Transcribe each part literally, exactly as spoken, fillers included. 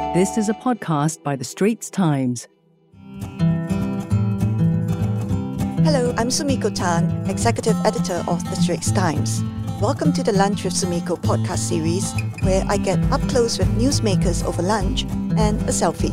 This is a podcast by The Straits Times. Hello, I'm Sumiko Tan, Executive Editor of The Straits Times. Welcome to the Lunch with Sumiko podcast series, where I get up close with newsmakers over lunch and a selfie.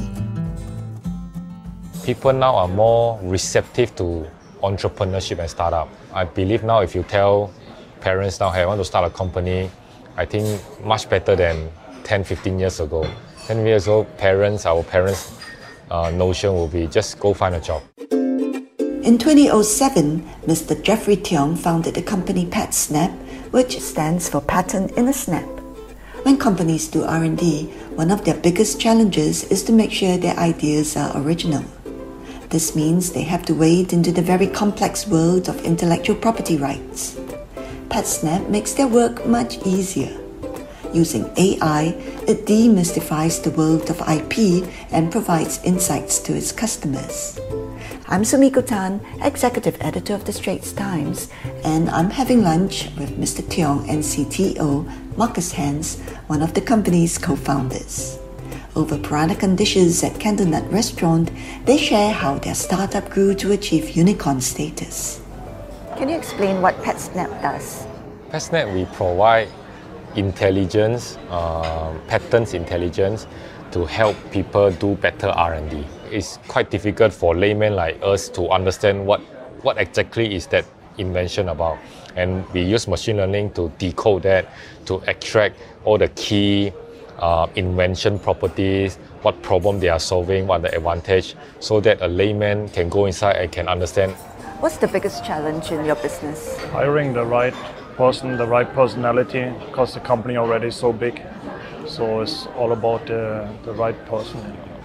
People now are more receptive to entrepreneurship and startup. I believe now if you tell parents now, hey, I want to start a company, I think much better than ten, fifteen years ago. ten years ago, parents, our parents' uh, notion will be just go find a job. In two thousand seven, Mister Jeffrey Tiong founded the company PatSnap, which stands for Pattern in a Snap. When companies do R and D, one of their biggest challenges is to make sure their ideas are original. This means they have to wade into the very complex world of intellectual property rights. PatSnap makes their work much easier. Using A I, it demystifies the world of I P and provides insights to its customers. I'm Sumiko Tan, Executive Editor of The Straits Times, and I'm having lunch with Mister Tiong and C T O Marcus Hans, one of the company's co-founders. Over Peranakan dishes at Candlenut Restaurant, they share how their startup grew to achieve unicorn status. Can you explain what PatSnap does? PatSnap, we provide intelligence, uh, patterns intelligence to help people do better R and D. It's quite difficult for laymen like us to understand what, what exactly is that invention about. And we use machine learning to decode that, to extract all the key uh, invention properties, what problem they are solving, what the advantage, so that a layman can go inside and can understand. What's the biggest challenge in your business? Hiring the right person, the right personality, because the company already is so big. So it's all about the, the right person.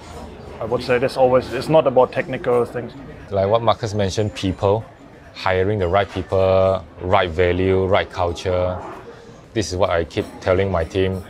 I would say this always, it's not about technical things. Like what Marcus mentioned, people, hiring the right people, right value, right culture. This is what I keep telling my team.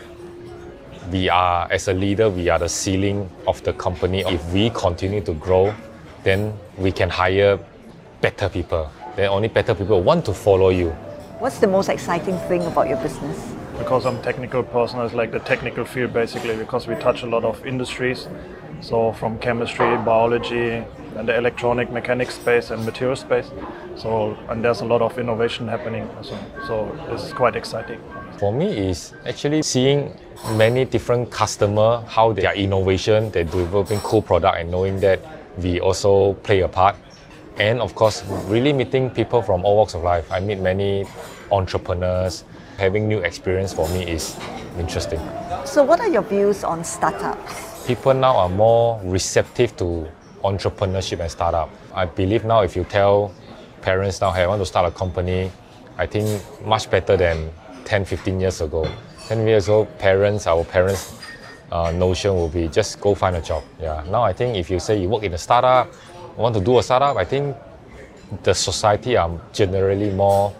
We are, as a leader, we are the ceiling of the company. If we continue to grow, then we can hire better people. Then only better people want to follow you. What's the most exciting thing about your business? Because I'm a technical person, it's like the technical field basically, because we touch a lot of industries. So from chemistry, biology, and the electronic mechanics space and material space. So, and there's a lot of innovation happening also. So this is quite exciting. For me, is actually seeing many different customers, how their innovation, they're developing cool product and knowing that we also play a part. And of course, really meeting people from all walks of life. I meet many entrepreneurs. Having new experience for me is interesting. So what are your views on startups? People now are more receptive to entrepreneurship and startup. I believe now if you tell parents now, hey, I want to start a company, I think much better than ten, fifteen years ago. ten years ago, parents, our parents' uh, notion will be just go find a job. Yeah. Now I think if you say you work in a startup, want to do a startup, I think the society are generally more,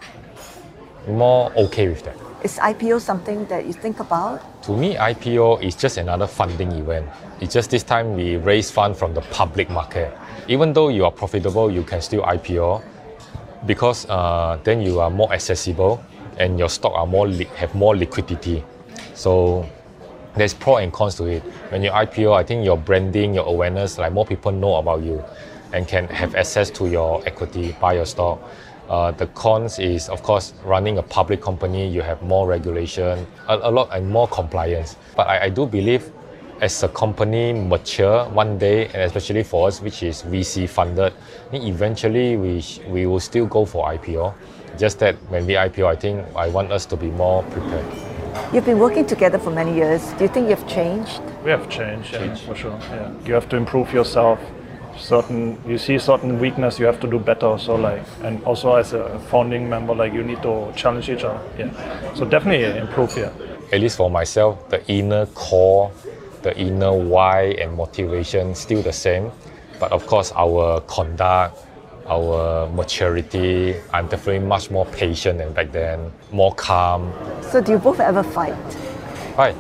more okay with that. Is I P O something that you think about? To me, I P O is just another funding event. It's just this time we raise funds from the public market. Even though you are profitable, you can still I P O because uh, then you are more accessible and your stock are more li- have more liquidity. So there's pros and cons to it. When you I P O, I think your branding, your awareness, like more people know about you and can have access to your equity, buy your stock. Uh, the cons is, of course, running a public company, you have more regulation, a, a lot and more compliance. But I, I do believe as a company mature one day, and especially for us, which is V C funded, eventually we, sh- we will still go for I P O. Just that when we I P O, I think I want us to be more prepared. You've been working together for many years. Do you think you've changed? We have changed, yeah, for sure. Yeah. You have to improve yourself. Certain, you see certain weakness, you have to do better. So like, and also as a founding member, like you need to challenge each other. Yeah. So definitely improve. Yeah. At least for myself, the inner core, the inner why and motivation still the same. But of course, our conduct, our maturity, I'm definitely much more patient than back then, more calm. So do you both ever fight? Fight?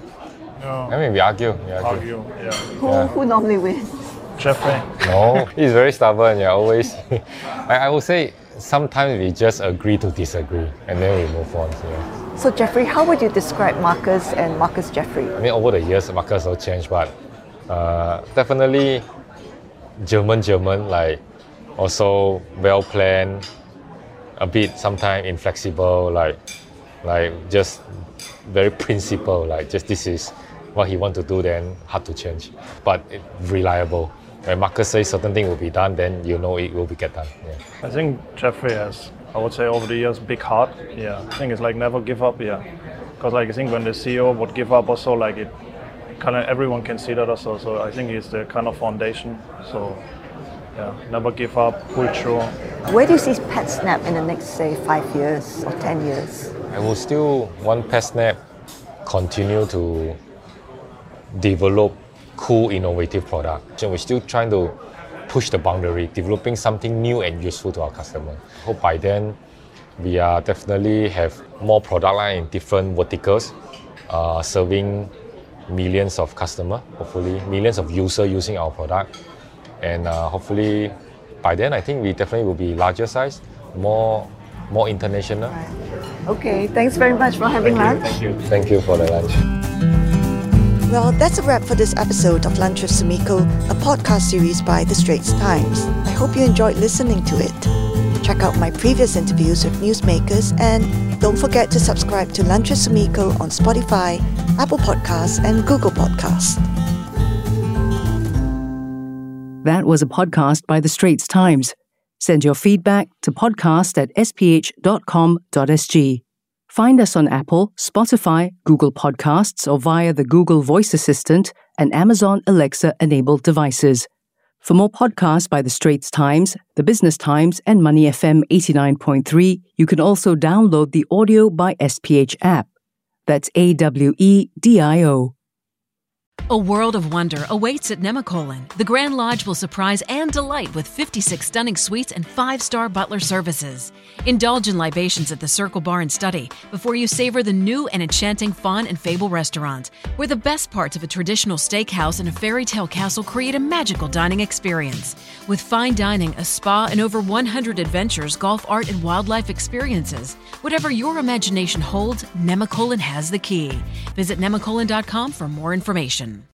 No. I mean, we argue. We argue. Argue. Yeah. Who, Yeah. who normally wins? Jeffrey. No, he's very stubborn. Yeah, always. I, I would say sometimes we just agree to disagree, and then we move on. Yeah. So Jeffrey, how would you describe Marcus and Marcus Jeffrey? I mean, over the years, Marcus will change, but uh, definitely German, German, like also well planned, a bit sometimes inflexible, like like just very principled, like just this is what he want to do, then hard to change, but it, reliable. When Marcus says certain thing will be done, then you know it will be get done. Yeah. I think Jeffrey has, I would say over the years, big heart. Yeah, I think it's like never give up. Yeah, because like I think when the C E O would give up also, like it kind of everyone can see that also. So I think he's the kind of foundation. So yeah, never give up, pull through. Where do you see PetSnap in the next, say, five years or ten years? I will still want PetSnap continue to develop cool, innovative product. We're still trying to push the boundary, developing something new and useful to our customer. Hope by then we are definitely have more product line in different verticals, uh, serving millions of customers, hopefully millions of users using our product. And uh, hopefully by then I think we definitely will be larger size, more more international. Right. Okay, thanks very much for having lunch. Thank you. Thank you for the lunch. Well, that's a wrap for this episode of Lunch with Sumiko, a podcast series by The Straits Times. I hope you enjoyed listening to it. Check out my previous interviews with newsmakers and don't forget to subscribe to Lunch with Sumiko on Spotify, Apple Podcasts and Google Podcasts. That was a podcast by The Straits Times. Send your feedback to podcast at s p h dot com dot s g. Find us on Apple, Spotify, Google Podcasts, or via the Google Voice Assistant and Amazon Alexa-enabled devices. For more podcasts by The Straits Times, The Business Times, and Money F M eighty-nine point three, you can also download the Audio by S P H app. That's A W E D I O. A world of wonder awaits at Nemacolin. The Grand Lodge will surprise and delight with fifty-six stunning suites and five-star butler services. Indulge in libations at the Circle Bar and Study before you savor the new and enchanting Fawn and Fable restaurant, where the best parts of a traditional steakhouse and a fairy tale castle create a magical dining experience. With fine dining, a spa, and over one hundred adventures, golf, art, and wildlife experiences, whatever your imagination holds, Nemacolin has the key. Visit nemacolin dot com for more information.